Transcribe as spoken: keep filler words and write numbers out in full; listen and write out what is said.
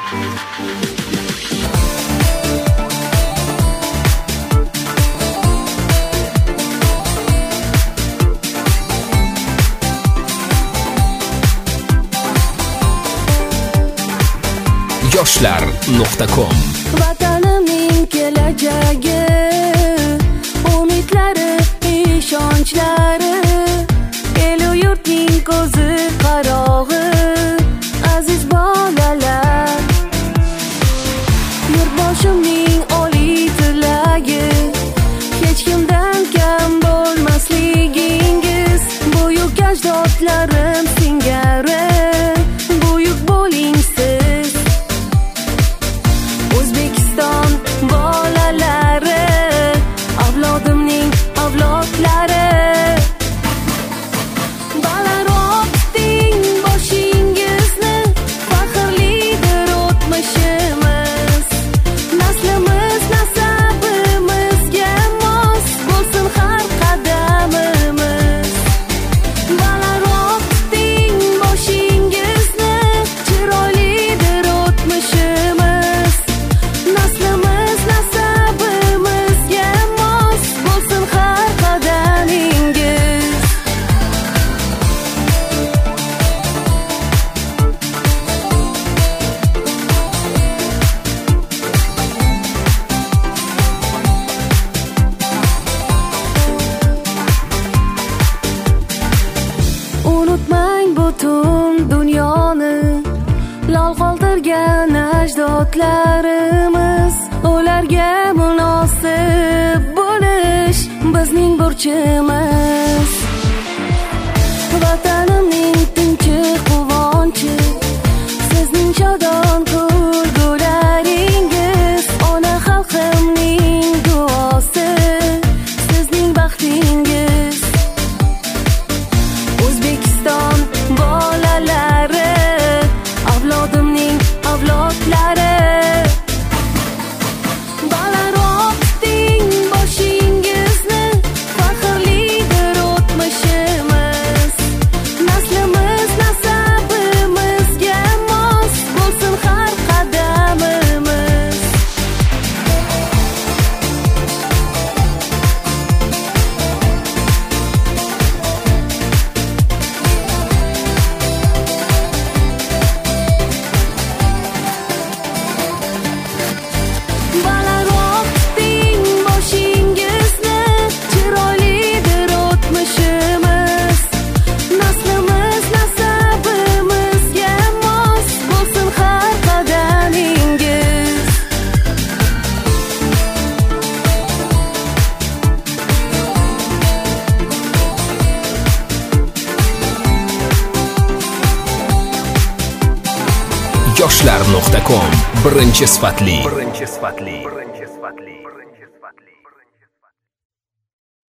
yoshlar nuqta com. Vatanimning kelajagi, umidlari, ishonchlari, elu yurtning ko'zi qarog'i, aziz bolalar. Yurtboshimning oliy tilagi, hech kimdan kam bo'lmasligingiz, buyuk ajdodlarim singari, buyuk bo'ling siz. O'zbekiston bolalari, avlodimning avlodlari. Balandroq tuting boshingizni, faxrlidir o'tmishimiz. Naslimiz nasabimizga mos bo'lsin har qadamimiz. Balandroq tuting boshingizni, chiroylidir o'tmishimiz. Naslimiz nasabimizga mos bo'lsin har qadamingiz. Unutmang butun dunyoni, lol qoldirgan ajdodlarimiz. Ularga munosib bo'lish bizning burchimiz. Vatanimning tinchi quvonchi, sizning shodon kulgularingiz. Ona xalqimning duosi, sizning baxtingiz. O'zbekiston bolalari, avlodimning avlodlari. Balandroq tuting boshingizni, faxrlidir o'tmishimiz. Naslimiz nasabimizga mos bo'lsin har qadamimiz. Balandroq tuting boshingizni, chiroylidir o'tmishimiz. Naslimiz nasabimizga mos bo'lsin har qadamingiz. yoshlar nuqta com birinchi sifatli. Birinchi sifatli. Birinchi sifatli.